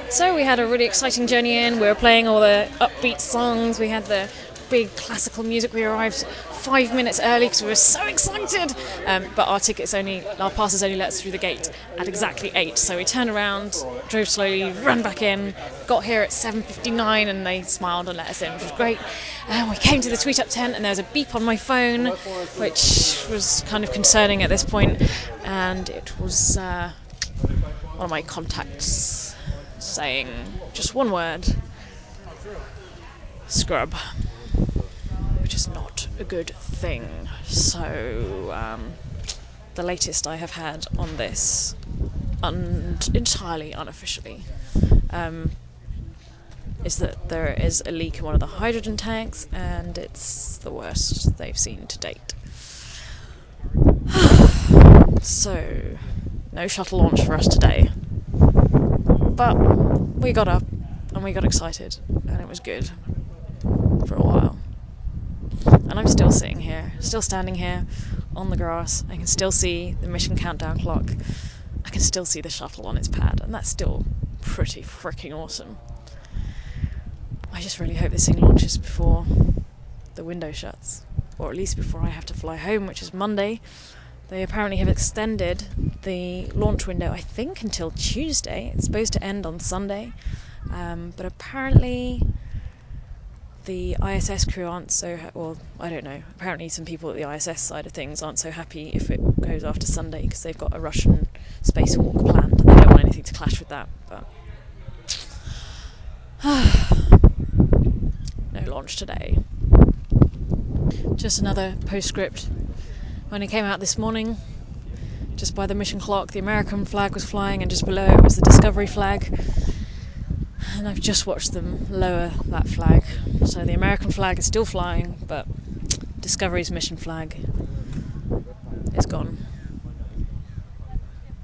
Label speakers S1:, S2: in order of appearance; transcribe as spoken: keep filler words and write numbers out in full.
S1: So we had a really exciting journey in. We were playing all the upbeat songs. We had the big classical music. We arrived five minutes early because we were so excited. Um, but our tickets only, our passes only let us through the gate at exactly eight. So we turned around, drove slowly, ran back in, got here at seven fifty-nine, and they smiled and let us in, which was great. And we came to the Tweet Up tent, and there was a beep on my phone, which was kind of concerning at this point. And it was uh, one of my contacts saying just one word: scrub, which is not a good thing. So um, the latest I have had on this, un- entirely unofficially, um, is that there is a leak in one of the hydrogen tanks, and it's the worst they've seen to date. So, no shuttle launch for us today. But we got up and we got excited, and it was good for a while. And I'm still sitting here, still standing here on the grass. I can still see the mission countdown clock. I can still see the shuttle on its pad, and that's still pretty freaking awesome. I just really hope this thing launches before the window shuts, or at least before I have to fly home, which is Monday. They apparently have extended the launch window, I think, until Tuesday. It's supposed to end on Sunday, um, but apparently the I S S crew aren't so, ha- well, I don't know, apparently some people at the I S S side of things aren't so happy if it goes after Sunday, because they've got a Russian spacewalk planned, and they don't want anything to clash with that, but no launch today. Just another postscript. When it came out this morning, just by the mission clock, the American flag was flying, and just below it was the Discovery flag. And I've just watched them lower that flag. So the American flag is still flying, but Discovery's mission flag is gone.